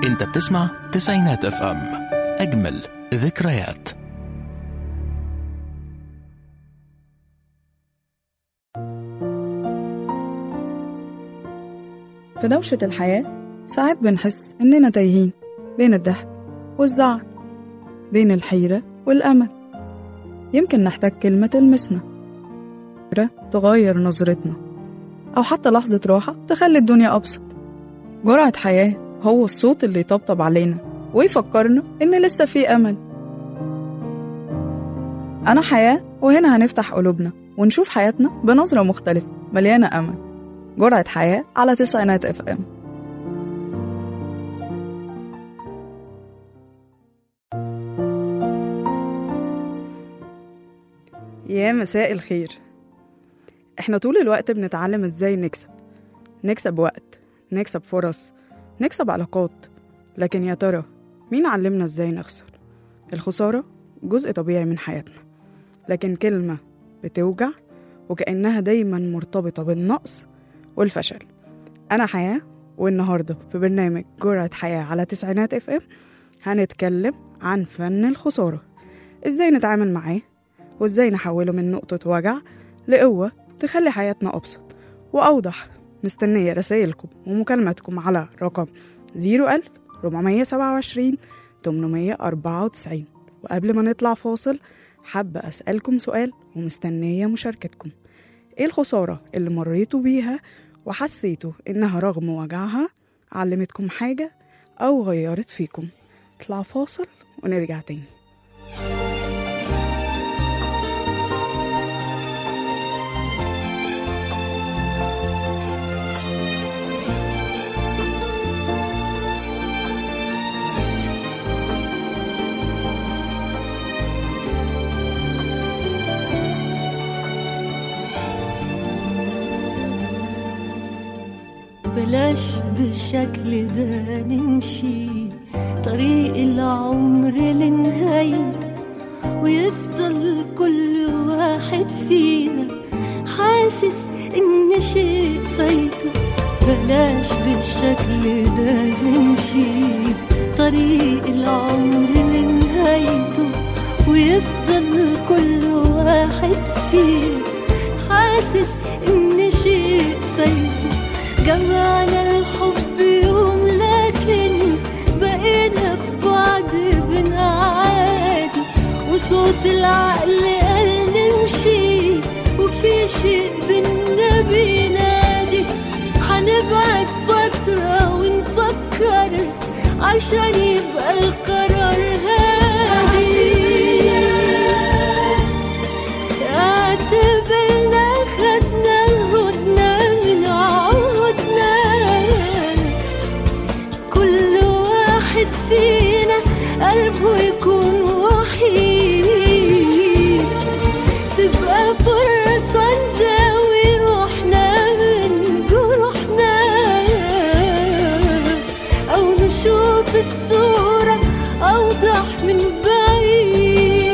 انت بتسمع تسعينات اف ام، اجمل ذكريات. في دوشة الحياة ساعات بنحس إننا تايهين بين الضحك والزعل، بين الحيرة والأمل. يمكن نحتاج كلمة تلمسنا، فكرة تغير نظرتنا، أو حتى لحظة راحة تخلي الدنيا أبسط. جرعة حياة هو الصوت اللي يطبطب علينا ويفكرنا إن لسه في أمل. أنا حياة، وهنا هنفتح قلوبنا ونشوف حياتنا بنظرة مختلفة مليانة أمل. جرعة حياة على تسعينات اف ام. يا مساء الخير. احنا طول الوقت بنتعلم ازاي نكسب وقت، نكسب فرص، نكسب علاقات. لكن يا ترى مين علمنا ازاي نخسر؟ الخسارة جزء طبيعي من حياتنا، لكن كلمة بتوجع وكأنها دايما مرتبطة بالنقص والفشل. أنا حياة، والنهاردة في برنامج جرعة حياة على تسعينات اف ام هنتكلم عن فن الخسارة، ازاي نتعامل معاه وازاي نحوله من نقطة وجع لقوة تخلي حياتنا أبسط وأوضح. مستنية رسائلكم ومكالماتكم على رقم 01427 894. وقبل ما نطلع فاصل حابة أسألكم سؤال ومستنية مشاركتكم. إيه الخسارة اللي مريتوا بيها وحسيتوا إنها رغم وجعها علمتكم حاجة أو غيرت فيكم؟ اطلع فاصل ونرجع تاني. بلاش بالشكل ده نمشي طريق العمر لنهايته، ويفضل كل واحد فينا حاسس إن شيء فايته. بلاش بالشكل ده نمشي طريق العمر لنهايته، ويفضل كل واحد فينا حاسس إن شيء فايته. جمعنا الحب يوم لكن بقينا في بعض بنعادي، وصوت العقل قال نمشي وفي شيء بينا بينادي. هنبعد فترة ونفكر عشان يبقى القرار هادي. اعتبرنا خدنا هدنا من عهدنا، كل واحد فينا قلبه يكون وحيد، تبقى فرصة نداوي روحنا من جروحنا، أو نشوف الصورة أوضح من بعيد.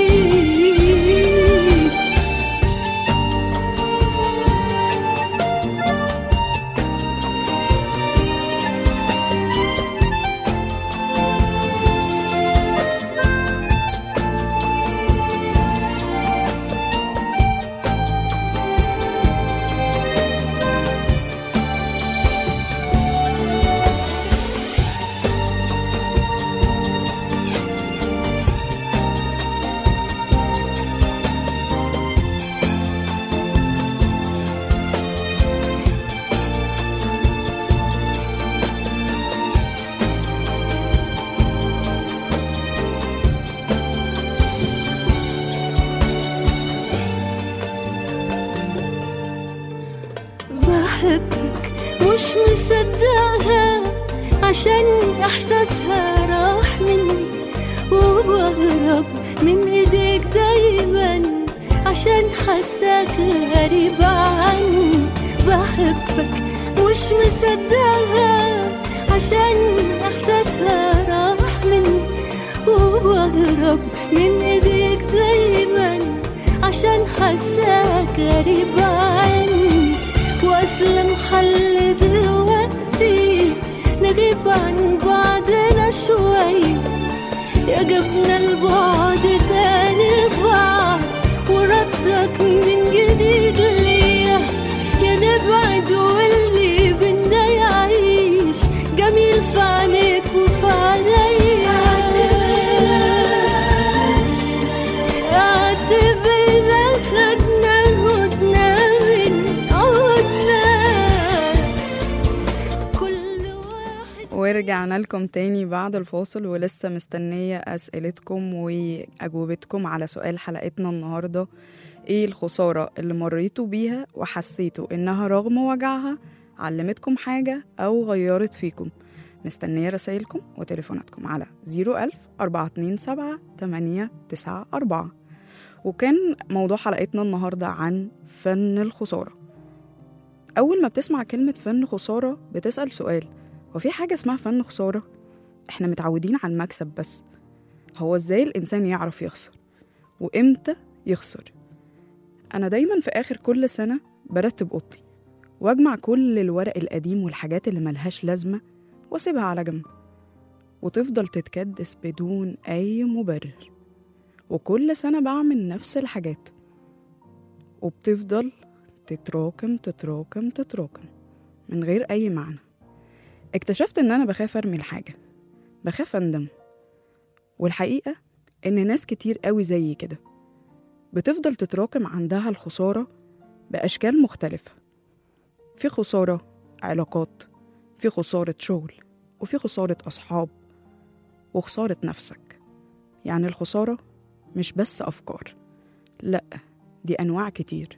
بحبك مش مصدقها عشان إحساسها راح مني، وبهرب من إيديك دايما عشان حساك غريبة عني. بحبك مش مصدقها عشان إحساسها راح مني، وبهرب من إيديك دايما عشان حساك غريبة عني. وأسلم حل دلوقتي نغيب عن بعضنا ورجعنا لكم تاني بعد الفاصل، ولسه مستنية أسئلتكم وأجوبتكم على سؤال حلقتنا النهاردة: إيه الخسارة اللي مريتوا بيها وحسيتوا إنها رغم وجعها علمتكم حاجة أو غيرت فيكم؟ مستنية رسائلكم وتليفوناتكم على 01000-427-894. وكان موضوع حلقتنا النهاردة عن فن الخسارة. أول ما بتسمع كلمة فن خسارة بتسأل سؤال: وفي حاجة اسمها فن خسارة؟ احنا متعودين على المكسب بس. هو ازاي الإنسان يعرف يخسر؟ وإمتى يخسر؟ أنا دايما في آخر كل سنة برتب أوضتي وأجمع كل الورق القديم والحاجات اللي ملهاش لازمة واسيبها على جنب، وتفضل تتكدس بدون أي مبرر. وكل سنة بعمل نفس الحاجات وبتفضل تتراكم تتراكم تتراكم من غير أي معنى. اكتشفت إن أنا بخاف أرمي الحاجة، بخاف أندم. والحقيقة إن ناس كتير قوي زي كده بتفضل تتراكم عندها الخسارة بأشكال مختلفة. في خسارة علاقات، في خسارة شغل، وفي خسارة أصحاب، وخسارة نفسك. يعني الخسارة مش بس أفكار، لأ، دي أنواع كتير.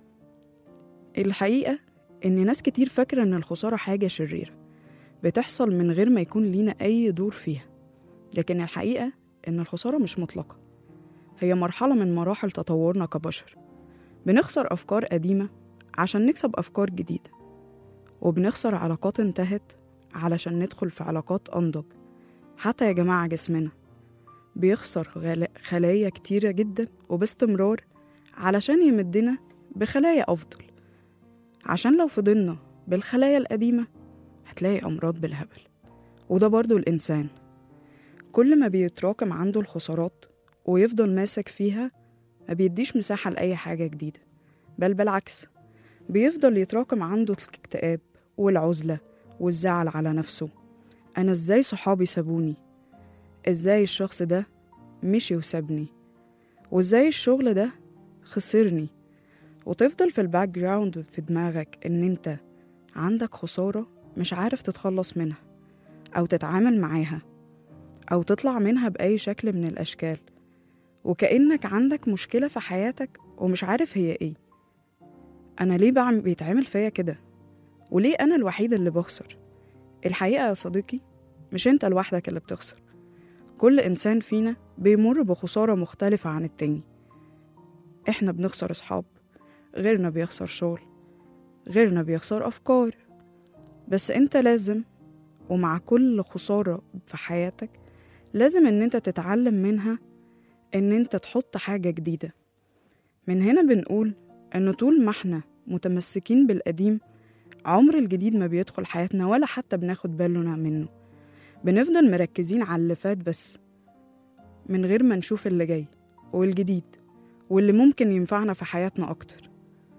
الحقيقة إن ناس كتير فاكرة إن الخسارة حاجة شريرة بتحصل من غير ما يكون لينا أي دور فيها، لكن الحقيقة إن الخسارة مش مطلقة، هي مرحلة من مراحل تطورنا كبشر. بنخسر أفكار قديمة عشان نكسب أفكار جديدة، وبنخسر علاقات انتهت علشان ندخل في علاقات أنضج. حتى يا جماعة جسمنا بيخسر خلايا كتيرة جدا وباستمرار علشان يمدنا بخلايا أفضل، عشان لو فضلنا بالخلايا القديمة هتلاقي أمراض بالهبل. وده برضو الإنسان، كل ما بيتراكم عنده الخسارات ويفضل ماسك فيها ما بيديش مساحة لأي حاجة جديدة، بل بالعكس بيفضل يتراكم عنده الاكتئاب والعزلة والزعل على نفسه. أنا إزاي صحابي سابوني؟ إزاي الشخص ده مشي وسابني؟ وإزاي الشغل ده خسرني؟ وتفضل في الباك جراوند في دماغك إن أنت عندك خسارة مش عارف تتخلص منها أو تتعامل معاها أو تطلع منها بأي شكل من الأشكال، وكأنك عندك مشكلة في حياتك ومش عارف هي إيه. أنا ليه بيتعمل فيا كده؟ وليه أنا الوحيد اللي بخسر؟ الحقيقة يا صديقي، مش أنت لوحدك اللي بتخسر. كل إنسان فينا بيمر بخسارة مختلفة عن التاني. إحنا بنخسر أصحاب، غيرنا بيخسر شغل، غيرنا بيخسر أفكار. بس أنت لازم، ومع كل خسارة في حياتك لازم إن أنت تتعلم منها إن أنت تحط حاجة جديدة. من هنا بنقول إن طول ما إحنا متمسكين بالقديم عمر الجديد ما بيدخل حياتنا ولا حتى بناخد بالنا منه. بنفضل مركزين على اللي فات بس من غير ما نشوف اللي جاي والجديد واللي ممكن ينفعنا في حياتنا أكتر.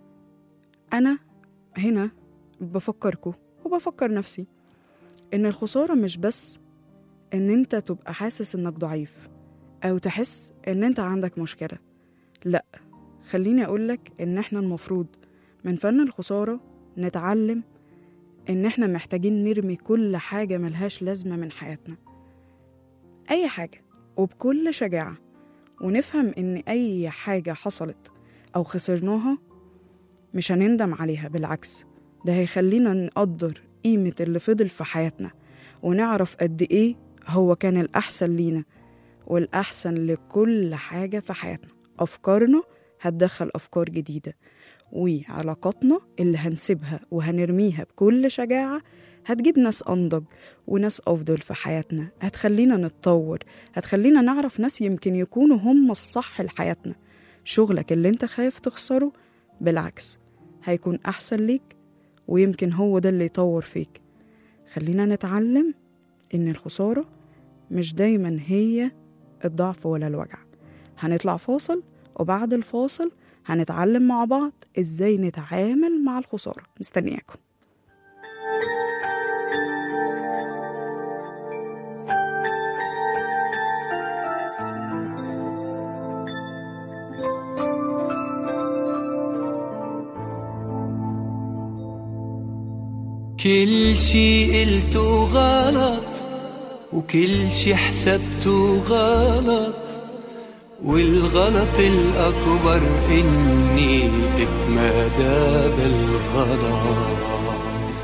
أنا هنا بفكركم وبفكر نفسي إن الخسارة مش بس إن أنت تبقى حاسس إنك ضعيف أو تحس إن أنت عندك مشكلة. لأ، خليني أقولك إن إحنا المفروض من فن الخسارة نتعلم إن إحنا محتاجين نرمي كل حاجة ملهاش لازمة من حياتنا، أي حاجة، وبكل شجاعة، ونفهم إن أي حاجة حصلت أو خسرناها مش هنندم عليها. بالعكس، ده هيخلينا نقدر قيمة اللي فضل في حياتنا ونعرف قد إيه هو كان الأحسن لينا والأحسن لكل حاجة في حياتنا. أفكارنا هتدخل أفكار جديدة، وعلاقاتنا اللي هنسيبها وهنرميها بكل شجاعة هتجيب ناس أنضج وناس أفضل في حياتنا، هتخلينا نتطور، هتخلينا نعرف ناس يمكن يكونوا هم الصح لحياتنا. شغلك اللي انت خايف تخسره بالعكس هيكون أحسن ليك، ويمكن هو ده اللي يطور فيك. خلينا نتعلم إن الخسارة مش دايما هي الضعف ولا الوجع. هنطلع فاصل، وبعد الفاصل هنتعلم مع بعض إزاي نتعامل مع الخسارة. مستنياكم. كل شي قلته غلط وكل شي حسبته غلط، والغلط الأكبر إني اتمادى بالغلط.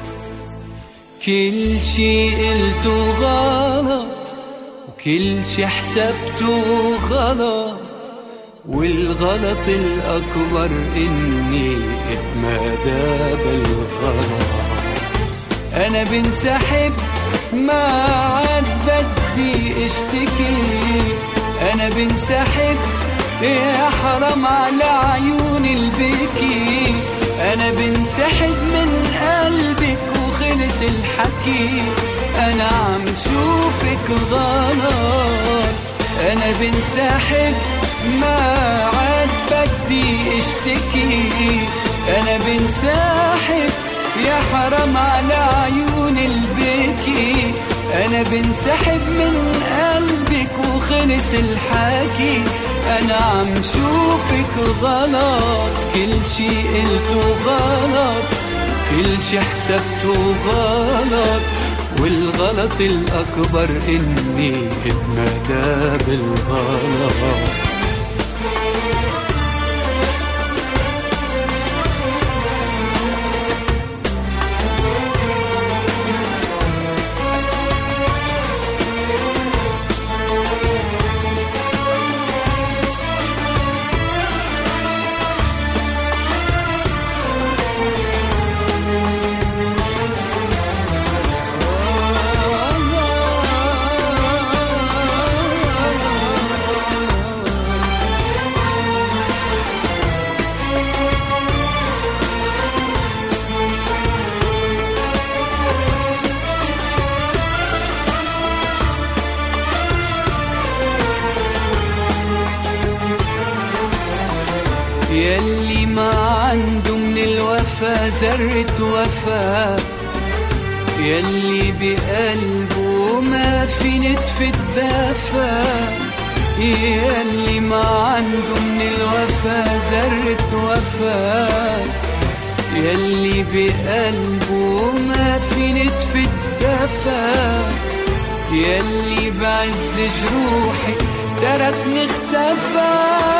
كل شي قلته غلط وكل شي حسبته غلط، والغلط الأكبر إني اتمادى بالغلط. أنا بنسحب ما عاد بدي اشتكي، أنا بنسحب يا حرام على عيون البكي. أنا بنسحب من قلبك وخلص الحكي، أنا عم شوفك غلط. أنا بنسحب ما عاد بدي اشتكي، أنا بنسحب يا حرام على عيون البكي. أنا بنسحب من قلبك وخلص الحكي، أنا عم شوفك غلط. كل شي قلته غلط كل شي حسبته غلط، والغلط الأكبر إني اتمادى بالغلط. يلي ما عنده من الوفا ذرة وفا، يلي بقلبه ما في نتفة دافا، يلي ما عنده من الوفا ذرة وفا، يلي بقلبه ما في نتفة دافا، يلي بعز جروحي تركني اختفى.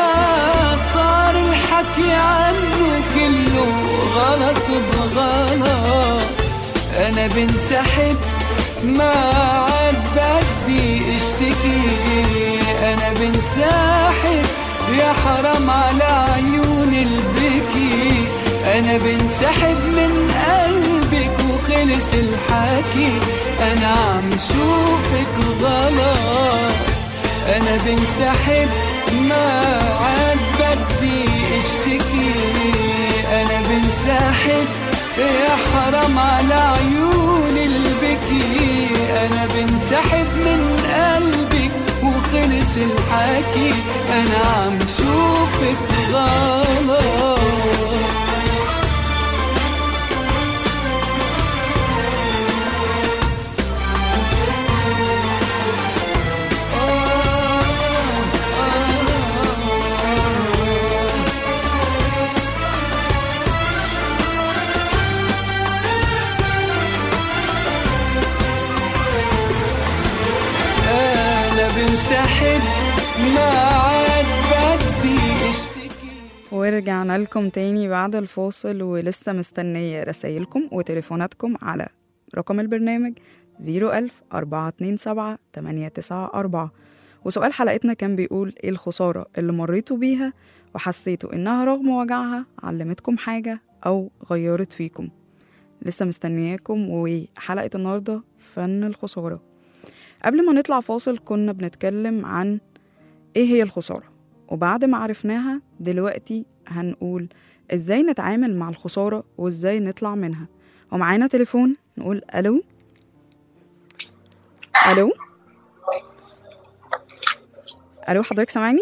صار الحكي عنه كله غلط بغلط. أنا بنسحب ما عاد بدي اشتكي، أنا بنسحب يا حرام على عيون البكي. أنا بنسحب من قلبك وخلص الحكي، أنا عم شوفك غلط. أنا بنسحب ما عاد بدي اشتكي، أنا بنسحب يا حرام على عيون البكي. أنا بنسحب من قلبك وخلص الحكي، أنا عم شوفك غلط. بنسحب ما عاد بدي اشتكي. ورجعنا لكم تاني بعد الفاصل، ولسه مستنية رسايلكم وتليفوناتكم على رقم البرنامج 010427894. وسؤال حلقتنا كان بيقول ايه الخسارة اللي مريتوا بيها وحسيتوا انها رغم وجعها علمتكم حاجة او غيرت فيكم؟ لسه مستنياكم. وحلقة النهاردة فن الخسارة. قبل ما نطلع فاصل كنا بنتكلم عن ايه هي الخسارة، وبعد ما عرفناها دلوقتي هنقول ازاي نتعامل مع الخسارة وازاي نطلع منها. ومعانا تليفون، نقول الو. الو الو، حضرتك سامعني؟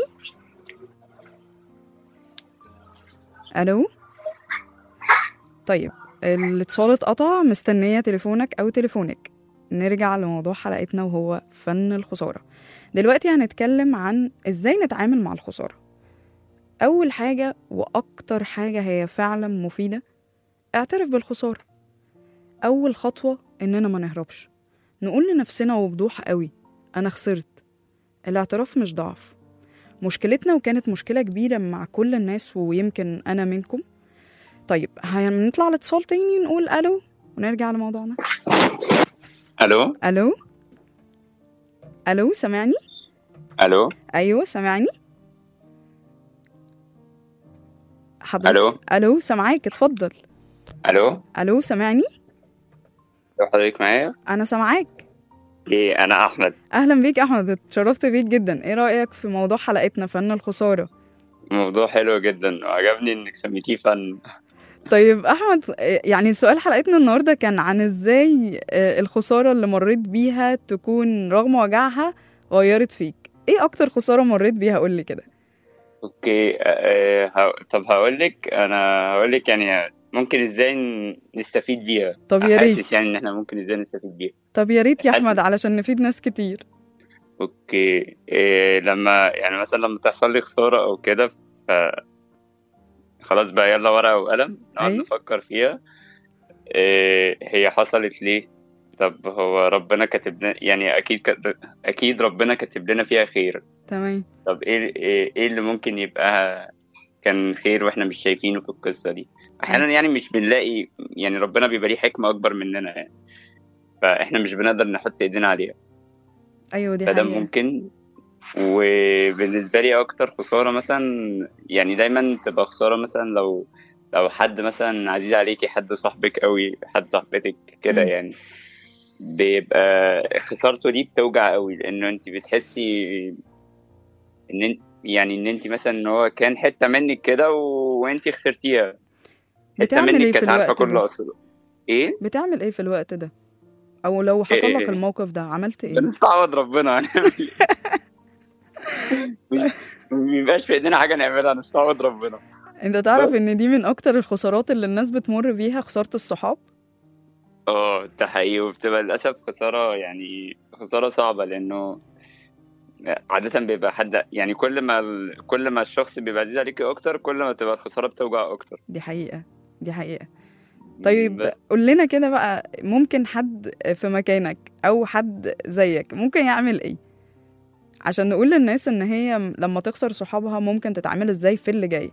الو. طيب الاتصال اتقطع، مستنية تليفونك او تليفونك. نرجع لموضوع حلقتنا وهو فن الخسارة. دلوقتي هنتكلم عن ازاي نتعامل مع الخسارة. اول حاجة واكتر حاجة هي فعلا مفيدة، اعترف بالخسارة. أول خطوة إننا ما نهربش، نقول لنفسنا وبوضوح قوي أنا خسرت. الاعتراف مش ضعف. مشكلتنا وكانت مشكلة كبيرة مع كل الناس ويمكن أنا منكم. طيب هنطلع على اتصال تاني نقول ألو ونرجع لموضوعنا. الو ألو ألو سامعني؟ الو أيوة سامعني حضرتك. ألو. ألو سامعاك اتفضل. الو ألو سامعني؟ لو حضرتك معايا. أنا سامعاك. ايه، انا احمد. أهلا بيك أحمد، اتشرفت بيك جدا. إيه رأيك في موضوع حلقتنا فن الخسارة؟ موضوع حلو جدا وعجبني انك سميتيه فن. طيب أحمد، يعني سؤال حلقتنا النهاردة كان عن إزاي الخسارة اللي مريت بيها تكون رغم وجعها غيرت فيك. إيه أكتر خسارة مريت بيها؟ قولي كده. اوكي. طب هقول لك يعني ممكن ازاي نستفيد بيها. طب يا ريت. حاسس يعني ان احنا ممكن ازاي نستفيد بيها. طب يا ريت يا حاسس- أحمد علشان نفيد ناس كتير. اوكي. لما يعني مثلا لما تحصل لي خسارة او كده، خلاص بقى يلا ورقة وقلم نقعد أي. نفكر فيها. هي حصلت ليه؟ طب هو ربنا كاتب لنا، يعني اكيد ربنا كاتب لنا فيها خير. تمام. طب ايه اللي ممكن يبقى كان خير واحنا مش شايفينه في القصة دي؟ احيانا يعني مش بنلاقي، يعني ربنا بيبقى ليه حكمة اكبر مننا يعني، فاحنا مش بنقدر نحط ايدينا عليها. أيوة دي فده حقيقة. ممكن. وبالنسبة لي اكتر خسارة مثلا، يعني دايما تبقى خسارة مثلا لو حد مثلا عزيز عليكي، حد صاحبك قوي، حد صاحبتك كده مم. يعني، بيبقى خسارته دي بتوجع قوي، لانه انت بتحسي ان انت مثلا ان هو كان حته منك كده وانت خسرتيها. حته بتعمل منك إيه في كانت عارفه الوقت كل ده؟ اصله. ايه. بتعمل إيه في الوقت ده؟ أو لو حصل لك إيه. الموقف ده عملت إيه؟ بنستعوض ربنا هنعمل إيه؟ مش مبيبقاش في ايدينا حاجه نعملها، نستعوض ربنا. أنت تعرف بس إن دي من أكتر الخسارات اللي الناس بتمر بيها، خسارة الصحاب. ده حقيقي، وبتبقى للاسف خساره، يعني خساره صعبه، لانه عادة بيبقى حد، يعني كل ما الشخص بيبقى عزيز عليكي اكتر، كل ما تبقى الخسارة بتوجع اكتر. دي حقيقة. دي حقيقة. طيب بس قول لنا كده بقى، ممكن حد في مكانك أو حد زيك ممكن يعمل إيه عشان نقول للناس إن هي لما تخسر صحابها ممكن تتعامل إزاي في اللي جاي؟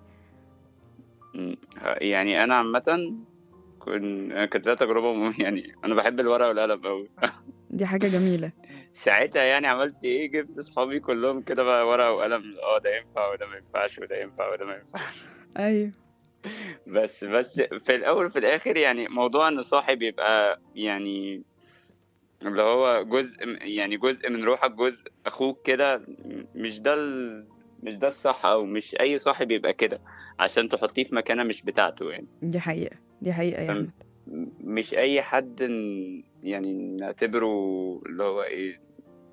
يعني انا عامة كانت لها تجربة يعني انا بحب الورقة والقلم قوي. دي حاجة جميلة. ساعتها يعني عملت ايه؟ جبت اصحابي كلهم كده بقى ورقة وقلم، ده ينفع وده ما ينفعش، وده ينفع وده ما ينفعش. أيوه. بس في الاول وفي الاخر، يعني موضوع ان صاحب يبقى يعني اللي هو جزء من روحك، جزء اخوك كده، مش ده الصح، او مش اي صاحب يبقى كده عشان تحطيه في مكانه مش بتاعته يعني. دي حقيقة. دي حقيقة يا أحمد. مش اي حد يعني نعتبره اللي هو ايه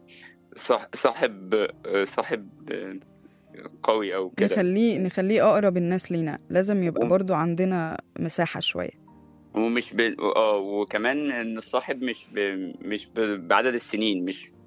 صاحب قوي او كده. نخليه أقرب الناس لينا، لازم يبقى برضو عندنا مساحة شوية. ومش وكمان ان الصاحب بعدد السنين،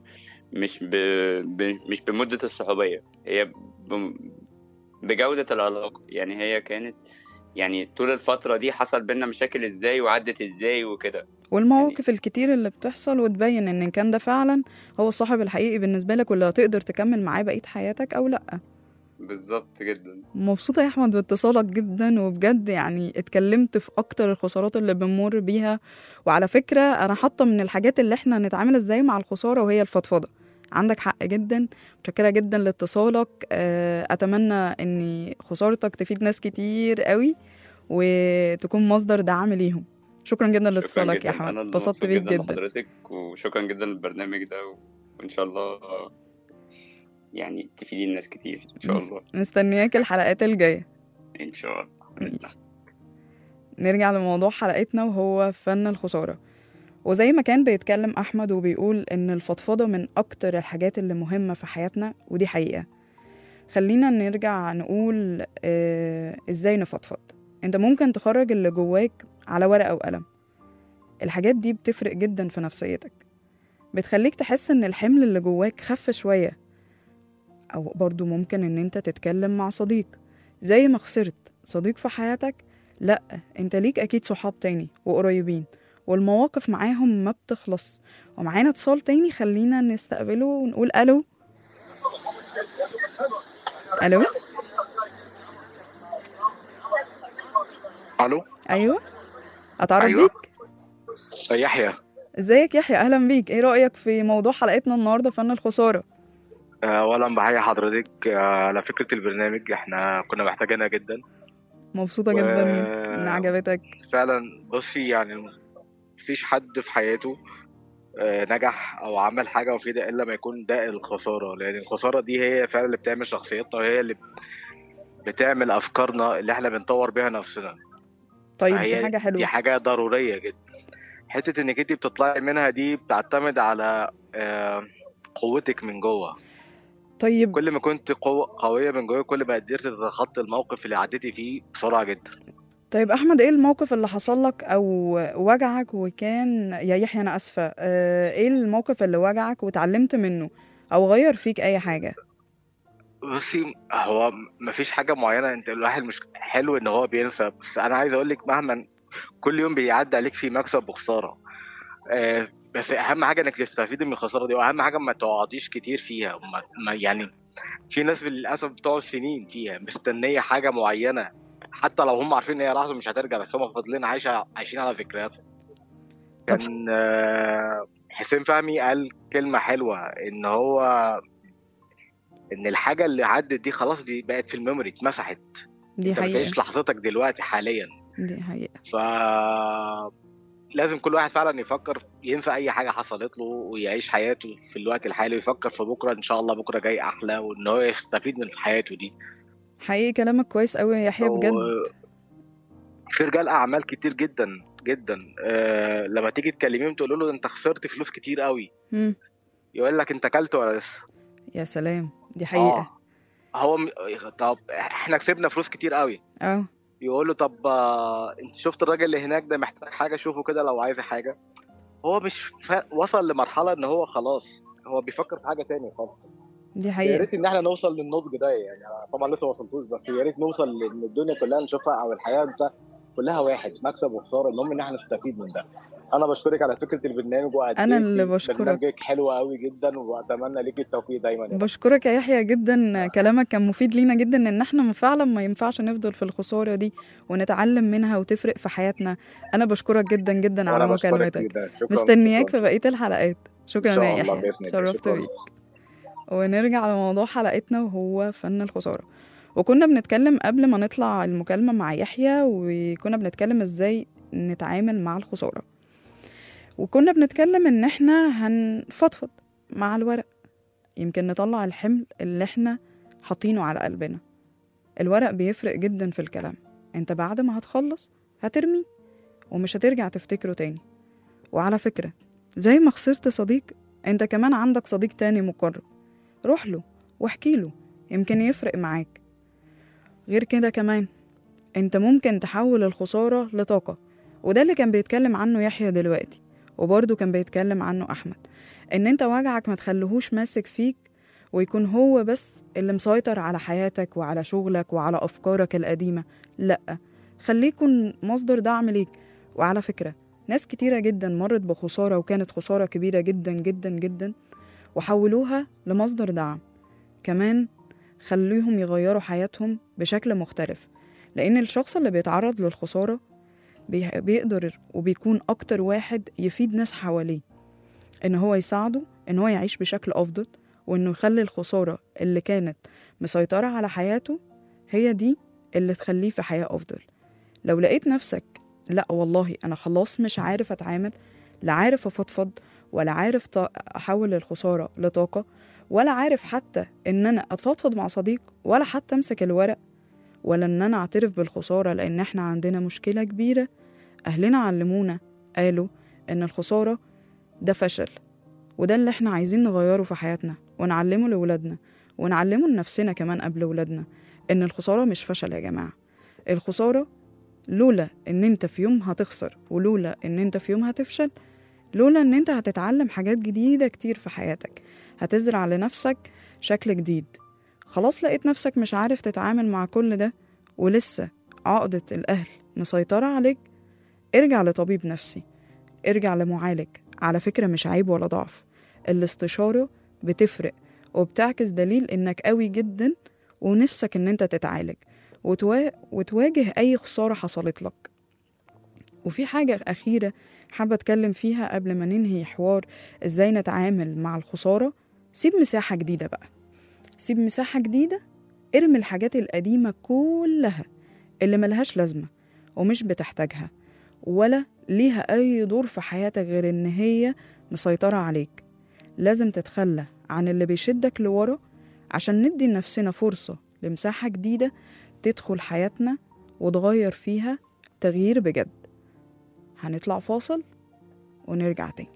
مش بمدة الصحوبية، هي بجودة العلاقة. يعني هي كانت، يعني طول الفترة دي حصل بينا مشاكل ازاي وعدت ازاي وكده، والمواقف الكتير اللي بتحصل وتبين إن كان ده فعلا هو الصاحب الحقيقي بالنسبة لك واللي هتقدر تكمل معاه بقية حياتك أو لأ. بالظبط جدا. مبسوطة يا أحمد باتصالك جدا، وبجد يعني اتكلمت في أكتر الخسارات اللي بنمر بيها. وعلى فكرة أنا حاطة من الحاجات اللي احنا نتعامل ازاي مع الخسارة وهي الفضفضة. عندك حق جدا. متشكرة جدا لاتصالك. أتمنى أن خسارتك تفيد ناس كتير قوي وتكون مصدر دعم ليهم. شكرا جدا لاتصالك يا أحمد، انا اتبسطت مبسوط بيك جدا جدا. لحضرتك، وشكرا جدا للبرنامج ده، وان شاء الله يعني تفيدي الناس كتير ان شاء الله. مستنياك الحلقات الجاية ان شاء الله. ماشي. نرجع لموضوع حلقتنا وهو فن الخسارة. وزي ما كان بيتكلم أحمد وبيقول إن الفضفضة من أكتر الحاجات اللي مهمة في حياتنا، ودي حقيقة. خلينا نرجع نقول إزاي نفضفض. أنت ممكن تخرج اللي جواك على ورقة وقلم. الحاجات دي بتفرق جدا في نفسيتك، بتخليك تحس إن الحمل اللي جواك خف شوية. أو برضو ممكن إن أنت تتكلم مع صديق. زي ما خسرت صديق في حياتك، لأ أنت ليك أكيد صحاب تاني وقريبين والمواقف معاهم ما بتخلص. ومعانا اتصال تاني، خلينا نستقبله ونقول ألو. ألو. الو. أيوة، أتعرف أيوة. بيك. يحيى. ازيك يحيى؟ أهلا بيك. ايه رأيك في موضوع حلقتنا النهاردة، فن الخسارة؟ اولا بحيي حضرتك على فكره البرنامج، احنا كنا محتاجينها جدا. مبسوطة جدا إن عجبتك. فعلا. بصي يعني مفيش حد في حياته نجح او عمل حاجه مفيده الا ما يكون ده الخساره، لان الخساره دي هي فعلا اللي بتعمل شخصيتنا، وهي اللي بتعمل افكارنا اللي احنا بنطور بيها نفسنا. طيب دي فهي حاجة حلوة. دي حاجه ضروريه جدا. حته انك انت بتطلعي منها دي بتعتمد على قوتك من جوه. طيب كل ما كنت قوية من جوه، كل ما قدرت تتخطى الموقف اللي عديتي فيه بسرعة جدا. طيب أحمد، ايه الموقف اللي حصل لك أو وجعك وكان، يا يحيى أنا آسفة، ايه الموقف اللي وجعك وتعلمت منه أو غير فيك أي حاجة؟ بصي، هو مفيش حاجة معينة، انت الواحد مش حلو ان هو بينسى، بس انا عايز اقولك مهما كل يوم بيعدي عليك فيه مكسب وخسارة، بس اهم حاجة انك تستفيد من الخسارة دي، واهم حاجة ما تقعديش كتير فيها. يعني في ناس للأسف بتقعد سنين فيها مستنية حاجة معينة، حتى لو هم عارفين ان هي لحظة مش هترجع، بس هم فاضلين عايشين على ذكرياتهم. كان حسين فهمي قال كلمة حلوة، ان الحاجة اللي عدت دي خلاص، دي بقت في الميموري، اتمسحت. دي انت حقيقة. بتعيش لحظتك دلوقتي حاليا. دي حقيقة. لازم كل واحد فعلا يفكر ينسى اي حاجة حصلت له، ويعيش حياته في الوقت الحالي، ويفكر في بكرة ان شاء الله بكرة جاي احلى، وان هو يستفيد من حياته دي. حقيقي كلامك كويس قوي يا يحيى بجد. في رجال اعمال كتير جدا جدا، لما تيجي تكلميهم تقول له انت خسرت فلوس كتير قوي، يقول لك انت اكلت ولا لسه؟ يا سلام، دي حقيقة. طب احنا كسبنا فلوس كتير قوي. يقول له طب انت شفت الراجل اللي هناك ده محتاج حاجة، شوفه كده لو عايز حاجة. هو مش وصل لمرحلة ان هو خلاص هو بيفكر في حاجة تانية خالص. دي حقيقة. يا ريت ان احنا نوصل للنضج ده، يعني أنا طبعا لسه وصلتوش، بس يا ريت نوصل لان الدنيا كلها نشوفها، او الحياة بتاع كلها واحد، مكسب وخسارة، المهم ان احنا نستفيد من ده. انا بشكرك على فكرة البرنامج، انا اللي بشكرك. برنامجك حلو قوي جدا، واتمنى ليك التوفيق دايما. بشكرك يا يحيى جدا، كلامك كان مفيد لينا جدا، ان احنا فعلا ما ينفعش نفضل في الخسارة دي، ونتعلم منها وتفرق في حياتنا. انا بشكرك جدا جدا على مكالمتك. مستنياك في بقية الحلقات. شكرا يا يحيى، اتشرفت بيك. ونرجع لموضوع حلقتنا وهو فن الخسارة. وكنا بنتكلم قبل ما نطلع المكالمة مع يحيى، وكنا بنتكلم ازاي نتعامل مع الخسارة، وكنا بنتكلم ان احنا هنفضفض مع الورق، يمكن نطلع الحمل اللي احنا حاطينه على قلبنا. الورق بيفرق جدا في الكلام، انت بعد ما هتخلص هترميه ومش هترجع تفتكره تاني. وعلى فكرة، زي ما خسرت صديق، انت كمان عندك صديق تاني مقرب، روح له واحكي له، يمكن يفرق معاك. غير كده كمان انت ممكن تحول الخسارة لطاقة، وده اللي كان بيتكلم عنه يحيى دلوقتي، وبرضه كان بيتكلم عنه أحمد، ان انت وجعك ما تخليهوش ماسك فيك ويكون هو بس اللي مسيطر على حياتك وعلى شغلك وعلى أفكارك القديمة. لأ، خليه يكون مصدر دعم ليك. وعلى فكرة، ناس كتيرة جدا مرت بخسارة وكانت خسارة كبيرة جدا جدا جدا، وحولوها لمصدر دعم. كمان خليهم يغيروا حياتهم بشكل مختلف، لأن الشخص اللي بيتعرض للخسارة بيقدر وبيكون أكتر واحد يفيد ناس حواليه، إن هو يساعده إن هو يعيش بشكل أفضل، وإنه يخلي الخسارة اللي كانت مسيطرة على حياته هي دي اللي تخليه في حياة أفضل. لو لقيت نفسك لأ والله أنا خلاص مش عارف أتعامل، لا عارف أفضفض، ولا عارف أحول الخسارة لطاقة، ولا عارف حتى إن أنا أتفضفض مع صديق، ولا حتى أمسك الورق، ولا إن أنا أعترف بالخسارة، لأن إحنا عندنا مشكلة كبيرة. أهلنا علمونا، قالوا إن الخسارة ده فشل، وده اللي إحنا عايزين نغيره في حياتنا، ونعلمه لولادنا، ونعلمه لنفسنا كمان قبل ولادنا، إن الخسارة مش فشل يا جماعة. الخسارة لولا إن أنت في يوم هتخسر، ولولا إن أنت في يوم هتفشل، لولا إن أنت هتتعلم حاجات جديدة كتير في حياتك، هتزرع لنفسك شكل جديد. خلاص لقيت نفسك مش عارف تتعامل مع كل ده، ولسه عقدة الأهل مسيطرة عليك، ارجع لطبيب نفسي. ارجع لمعالج، على فكرة مش عيب ولا ضعف، الاستشارة بتفرق وبتعكس دليل إنك قوي جدا ونفسك إن أنت تتعالج وتواجه أي خسارة حصلت لك. وفي حاجة أخيرة حابة أتكلم فيها قبل ما ننهي حوار إزاي نتعامل مع الخسارة. سيب مساحة جديدة بقى، سيب مساحة جديدة، ارمي الحاجات القديمة كلها اللي ملهاش لازمة ومش بتحتاجها ولا ليها أي دور في حياتك غير إن هي مسيطرة عليك. لازم تتخلى عن اللي بيشدك لورا عشان ندي لنفسنا فرصة لمساحة جديدة تدخل حياتنا وتغير فيها تغيير بجد. هنطلع فاصل ونرجع تاني.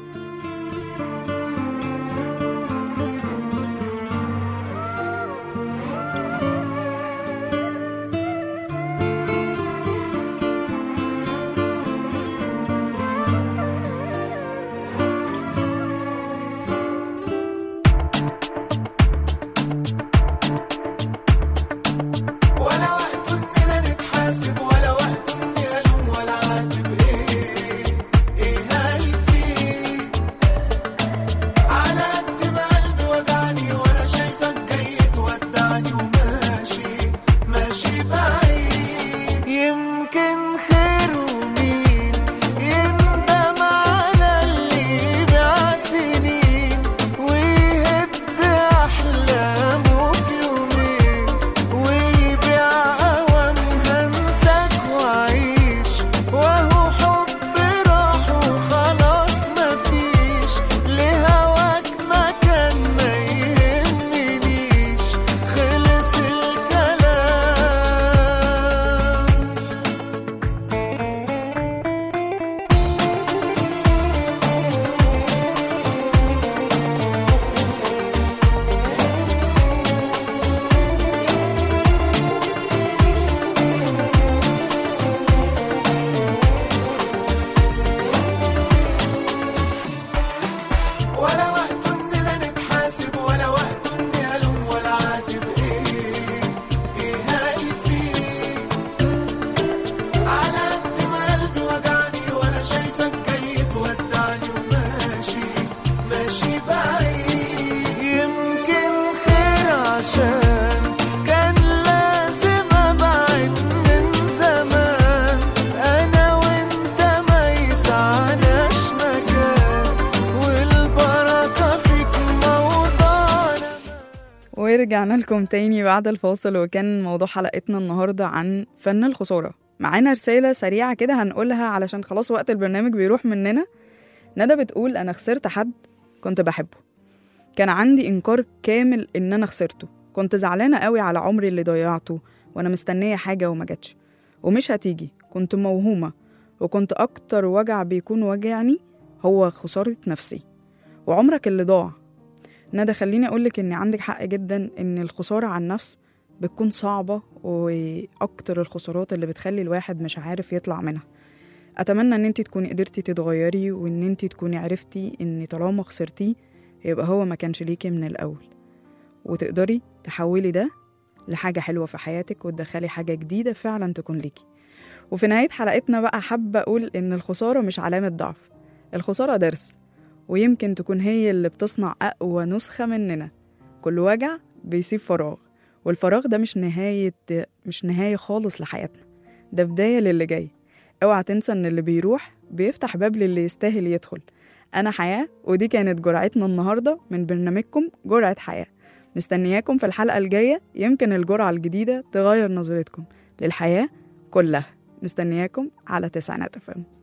ورجعنا لكم تاني بعد الفاصل، وكان موضوع حلقتنا النهاردة عن فن الخسارة. معانا رسالة سريعة كده هنقولها علشان خلاص وقت البرنامج بيروح مننا. ندى بتقول أنا خسرت حد كنت بحبه، كان عندي إنكار كامل إن أنا خسرته، كنت زعلانة قوي على عمري اللي ضيعته وأنا مستنية حاجة وما جاتش ومش هتيجي، كنت موهومة، وكنت أكتر وجع بيكون وجعني هو خسارة نفسي وعمرك اللي ضاع. ندى خليني أقولك إن عندك حق جدا، إن الخسارة عن النفس بتكون صعبة وأكتر الخسارات اللي بتخلي الواحد مش عارف يطلع منها. أتمنى إن انتي تكوني قدرتي تتغيري، وإن انتي تكوني عرفتي إن طالما خسرتيه يبقى هو ما كانش ليكي من الأول، وتقدري تحولي ده لحاجة حلوة في حياتك وتدخلي حاجة جديدة فعلا تكون ليكي. وفي نهاية حلقتنا بقى حابة أقول إن الخسارة مش علامة ضعف، الخسارة درس، ويمكن تكون هي اللي بتصنع أقوى نسخة مننا. كل وجع بيسيب فراغ، والفراغ ده مش نهاية خالص لحياتنا، ده بداية للي جاي. اوعى تنسى ان اللي بيروح بيفتح باب للي يستاهل يدخل. أنا حياة، ودي كانت جرعتنا النهاردة من برنامجكم جرعة حياة. مستنياكم في الحلقة الجاية، يمكن الجرعة الجديدة تغير نظرتكم للحياة كلها. مستنياكم على 9 FM.